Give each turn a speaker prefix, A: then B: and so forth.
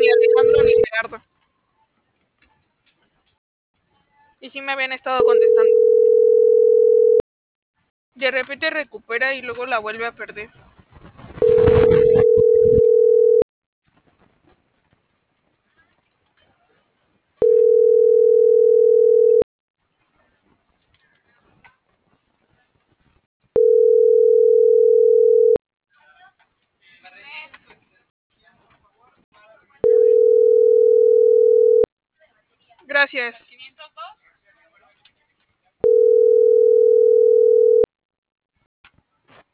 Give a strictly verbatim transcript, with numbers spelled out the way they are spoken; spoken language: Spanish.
A: ni Alejandro ni Gerardo. Y sí me habían estado contestando. De repente recupera y luego la vuelve a perder. Gracias.